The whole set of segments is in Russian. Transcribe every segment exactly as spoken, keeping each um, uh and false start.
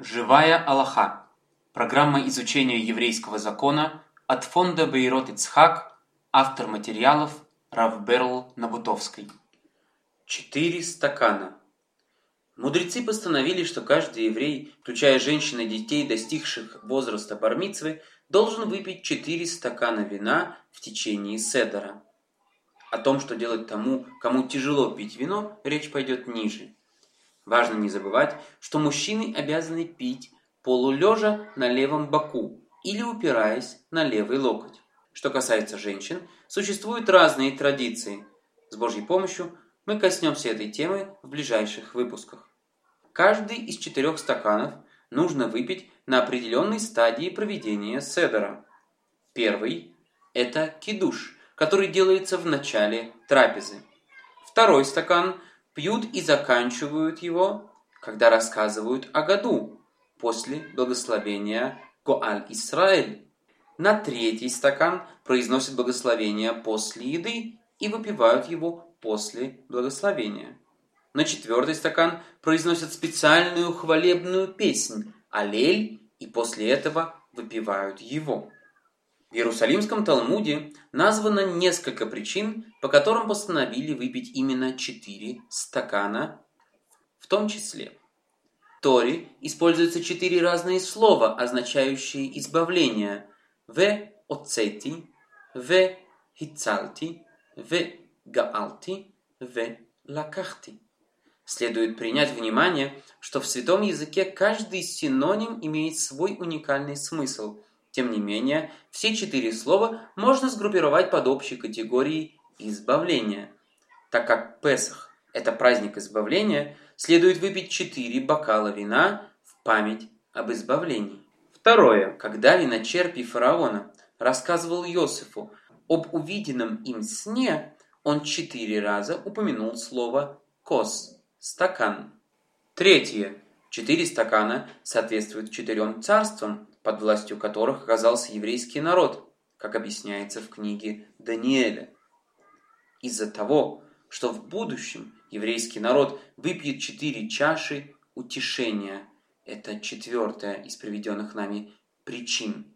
Живая Аллаха. Программа изучения еврейского закона от фонда Бейрот Ицхак, автор материалов Рав Берл Набутовской. Четыре стакана. Мудрецы постановили, что каждый еврей, включая женщин и детей, достигших возраста бар-мицвы, должен выпить четыре стакана вина в течение седера. О том, что делать тому, кому тяжело пить вино, речь пойдет ниже. Важно не забывать, что мужчины обязаны пить полулежа на левом боку или упираясь на левый локоть. Что касается женщин, существуют разные традиции. С Божьей помощью мы коснемся этой темы в ближайших выпусках. Каждый из четырех стаканов нужно выпить на определенной стадии проведения седера. Первый – это кидуш, который делается в начале трапезы. Второй стакан пьют и заканчивают его, когда рассказывают о году, после благословения Гоаль Исраэль. На третий стакан произносят благословение после еды и выпивают его после благословения. На четвертый стакан произносят специальную хвалебную песнь «Алель» и после этого выпивают его. В Иерусалимском Талмуде названо несколько причин, по которым постановили выпить именно четыре стакана, в том числе. В Торе используются четыре разные слова, означающие избавление: «ве оцети», «ве хицалти», «ве гаалти», «ве лакахти». Следует принять внимание, что в святом языке каждый синоним имеет свой уникальный смысл. Тем не менее, все четыре слова можно сгруппировать под общей категорией избавления. Так как Песах – это праздник избавления, следует выпить четыре бокала вина в память об избавлении. Второе. Когда виночерпий фараона рассказывал Йосефу об увиденном им сне, он четыре раза упомянул слово «кос» – стакан. Третье. Четыре стакана соответствуют четырем царствам, под властью которых оказался еврейский народ, как объясняется в книге Даниэля. Из-за того, что в будущем еврейский народ выпьет четыре чаши утешения, это четвертая из приведенных нами причин.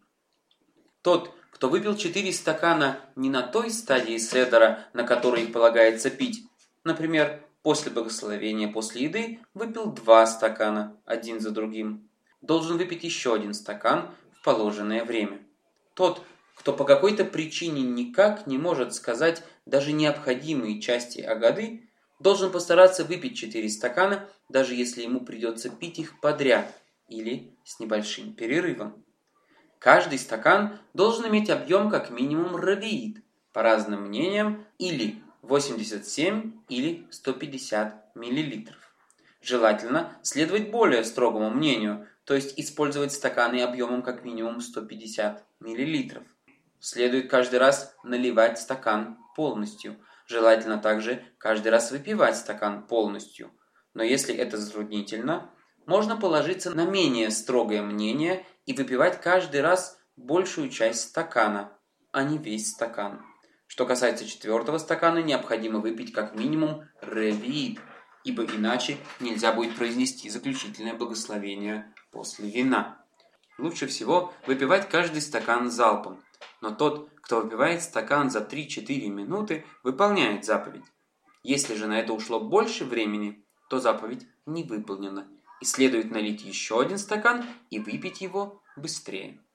Тот, кто выпил четыре стакана не на той стадии седера, на которой их полагается пить, например, после благословения, после еды, выпил два стакана, один за другим, должен выпить еще один стакан в положенное время. Тот, кто по какой-то причине никак не может сказать даже необходимые части Агады, должен постараться выпить четыре стакана, даже если ему придется пить их подряд или с небольшим перерывом. Каждый стакан должен иметь объем как минимум равиит, по разным мнениям, или восемьдесят семь или сто пятьдесят миллилитров. Желательно следовать более строгому мнению, то есть использовать стаканы объемом как минимум сто пятьдесят миллилитров. Следует каждый раз наливать стакан полностью. Желательно также каждый раз выпивать стакан полностью. Но если это затруднительно, можно положиться на менее строгое мнение и выпивать каждый раз большую часть стакана, а не весь стакан. Что касается четвертого стакана, необходимо выпить как минимум ревиит, ибо иначе нельзя будет произнести заключительное благословение после вина. Лучше всего выпивать каждый стакан залпом, но тот, кто выпивает стакан за три-четыре минуты, выполняет заповедь. Если же на это ушло больше времени, то заповедь не выполнена, и следует налить еще один стакан и выпить его быстрее.